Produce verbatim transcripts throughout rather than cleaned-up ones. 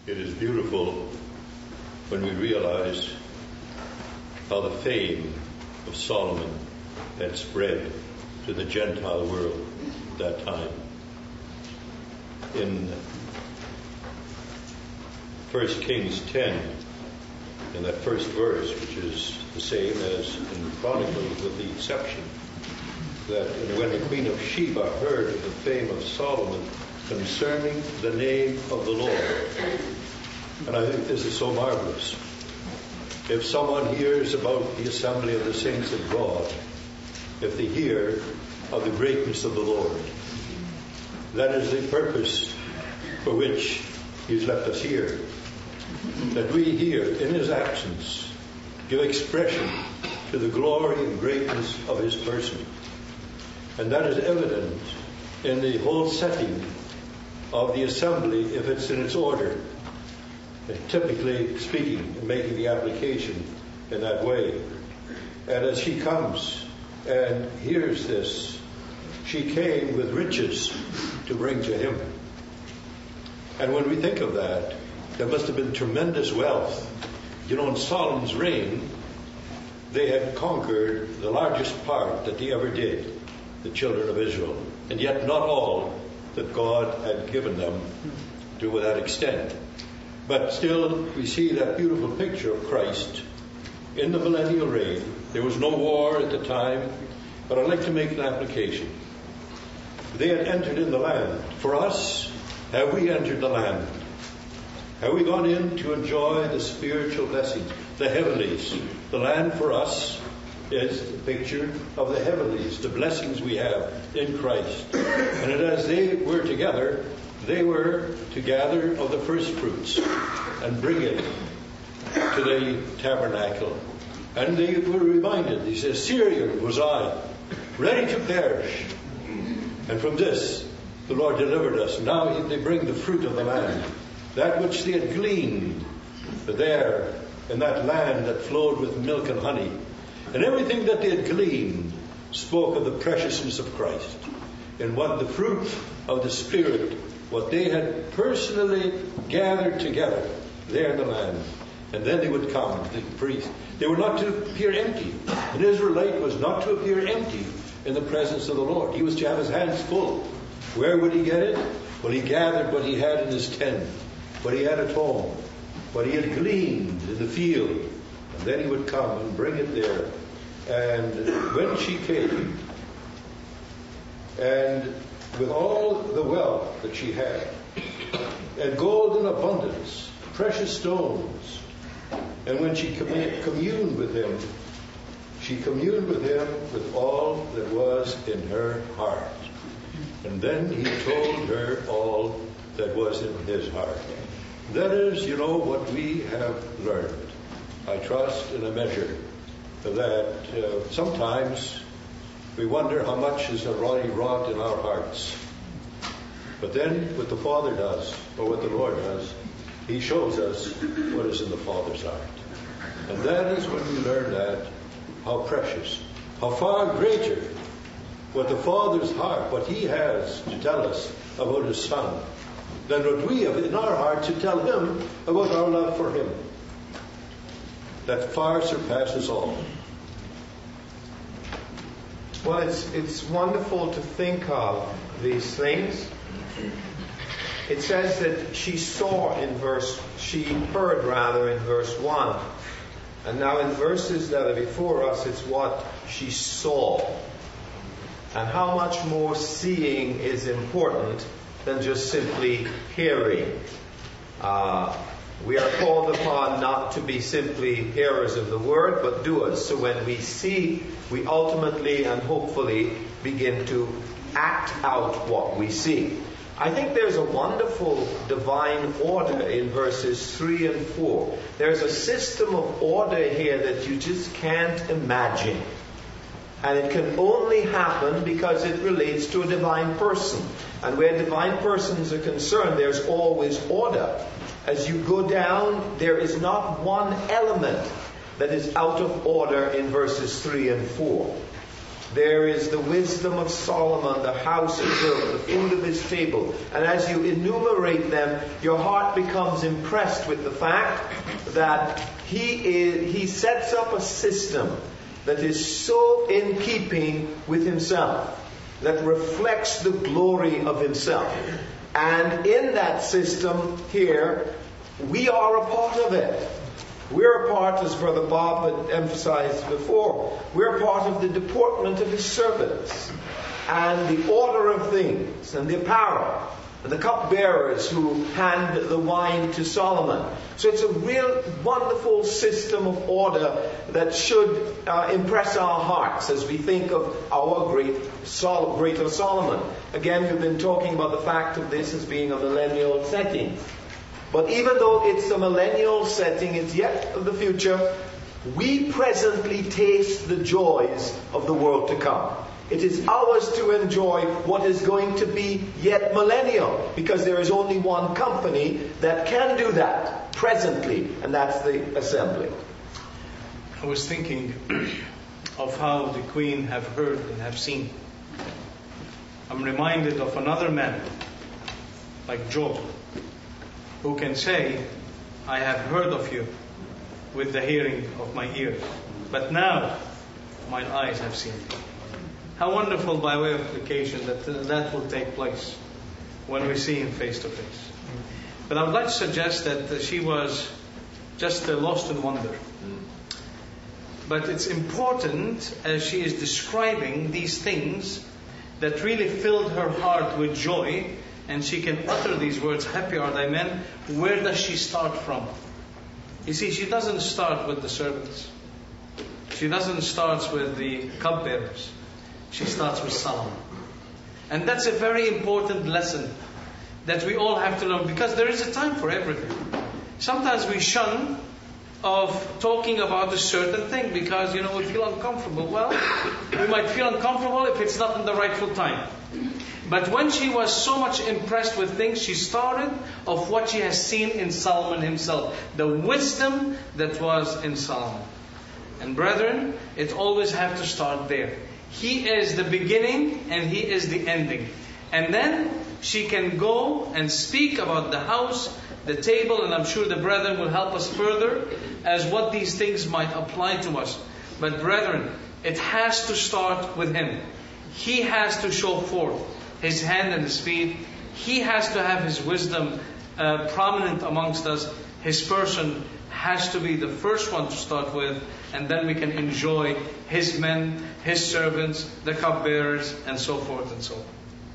It is beautiful when we realize how the fame of Solomon had spread to the Gentile world at that time. In First Kings ten, in that first verse, which is the same as in Chronicles with the exception that when the Queen of Sheba heard of the fame of Solomon concerning the name of the Lord, and I think this is so marvelous. If someone hears about the assembly of the saints of God, if they hear of the greatness of the Lord, that is the purpose for which He's left us here. That we here, in His absence, give expression to the glory and greatness of His person. And that is evident in the whole setting of the assembly if it's in its order. And typically speaking, making the application in that way. And as she comes and hears this, she came with riches to bring to him. And when we think of that, there must have been tremendous wealth. You know, in Solomon's reign, they had conquered the largest part that they ever did, the children of Israel. And yet not all that God had given them to that extent. But still, we see that beautiful picture of Christ in the millennial reign. There was no war at the time, but I'd like to make an application. They had entered in the land. For us, have we entered the land? Have we gone in to enjoy the spiritual blessings, the heavenlies? The land for us is the picture of the heavenlies, the blessings we have in Christ. And as they were together, they were to gather of the first fruits and bring it to the tabernacle. And they were reminded, he says, Syrian was I, ready to perish. And from this, the Lord delivered us. Now they bring the fruit of the land, that which they had gleaned there in that land that flowed with milk and honey. And everything that they had gleaned spoke of the preciousness of Christ. And what the fruit of the Spirit, what they had personally gathered together there in the land. And then they would come, the priest. They were not to appear empty. An Israelite was not to appear empty in the presence of the Lord. He was to have his hands full. Where would he get it? Well, he gathered what he had in his tent, what he had at home, what he had gleaned in the field. And then he would come and bring it there. And when she came, and with all the wealth that she had, and gold in abundance, precious stones, and when she communed with him, she communed with him with all that was in her heart. And then he told her all that was in his heart. That is, you know, what we have learned. I trust in a measure that uh, sometimes we wonder how much is already wrought in our hearts. But then what the Father does, or what the Lord does, He shows us what is in the Father's heart. And that is when we learn that, how precious, how far greater what the Father's heart, what He has to tell us about His Son, than what we have in our heart to tell Him about our love for Him. That far surpasses all. Well, it's it's wonderful to think of these things. It says that she saw in verse, she heard rather in verse one. And now in verses that are before us, it's what she saw. And how much more seeing is important than just simply hearing. Uh, we are called upon not to be simply hearers of the word, but doers. So when we see, we ultimately and hopefully begin to act out what we see. I think there's a wonderful divine order in verses three and four. There's a system of order here that you just can't imagine. And it can only happen because it relates to a divine person. And where divine persons are concerned, there's always order. As you go down, there is not one element that is out of order in verses three and four. There is the wisdom of Solomon, the house he built, the food of his table. And as you enumerate them, your heart becomes impressed with the fact that he is, he sets up a system that is so in keeping with himself, that reflects the glory of himself. And in that system here, we are a part of it. We're a part, as Brother Bob had emphasized before, we're a part of the deportment of his servants, and the order of things, and the apparel, and the cupbearers who hand the wine to Solomon. So it's a real wonderful system of order that should uh, impress our hearts as we think of our great Sol- greater Solomon. Again, we've been talking about the fact of this as being a millennial setting. But even though it's a millennial setting, it's yet of the future, we presently taste the joys of the world to come. It is ours to enjoy what is going to be yet millennial, because there is only one company that can do that presently, and that's the assembly. I was thinking of how the Queen have heard and have seen. I'm reminded of another man, like Job, who can say, I have heard of you with the hearing of my ears, but now mine eyes have seen you. How wonderful, by way of application, that uh, that will take place when we see him face to face. But I would like to suggest that uh, she was just uh, lost in wonder. But it's important, as she is describing these things that really filled her heart with joy, and she can utter these words, happy are thy men. Where does she start from? You see, she doesn't start with the servants. She doesn't start with the cupbearers. She starts with Solomon. And that's a very important lesson that we all have to learn, because there is a time for everything. Sometimes we shun of talking about a certain thing because, you know, we feel uncomfortable. Well, we might feel uncomfortable if it's not in the rightful time. But when she was so much impressed with things, she started of what she has seen in Solomon himself. The wisdom that was in Solomon. And brethren, it always have to start there. He is the beginning and he is the ending. And then she can go and speak about the house, the table, and I'm sure the brethren will help us further as what these things might apply to us. But brethren, it has to start with him. He has to show forth his hand and his feet. He has to have his wisdom uh, prominent amongst us. His person has to be the first one to start with, and then we can enjoy his men, his servants, the cupbearers, and so forth and so on.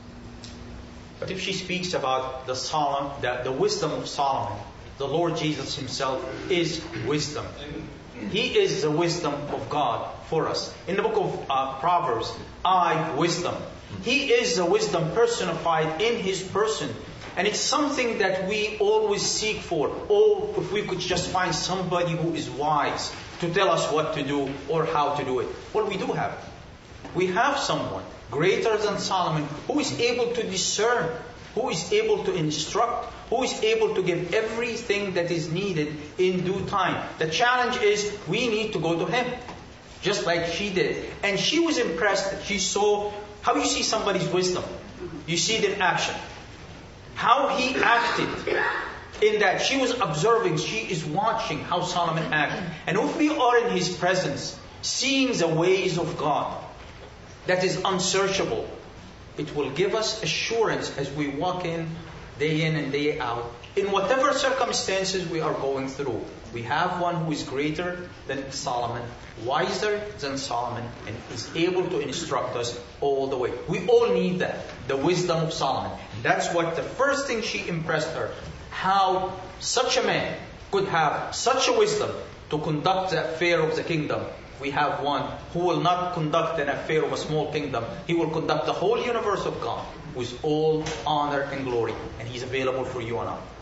But if she speaks about the Solomon, the, the wisdom of Solomon, the Lord Jesus himself is wisdom. He is the wisdom of God for us. In the book of uh, Proverbs, I, wisdom. He is the wisdom personified in his person. And it's something that we always seek for. Oh, if we could just find somebody who is wise to tell us what to do or how to do it. Well, we do have it. We have someone greater than Solomon who is able to discern, who is able to instruct, who is able to give everything that is needed in due time. The challenge is we need to go to him, just like she did. And she was impressed. She saw, how you see somebody's wisdom? You see it in action. How he acted in that she was observing, she is watching how Solomon acted. And if we are in his presence, seeing the ways of God, that is unsearchable, it will give us assurance as we walk in, day in and day out, in whatever circumstances we are going through. We have one who is greater than Solomon, wiser than Solomon, and is able to instruct us all the way. We all need that, the wisdom of Solomon. That's what the first thing she impressed her. How such a man could have such a wisdom to conduct the affair of the kingdom. We have one who will not conduct an affair of a small kingdom. He will conduct the whole universe of God with all honor and glory. And he's available for you and I.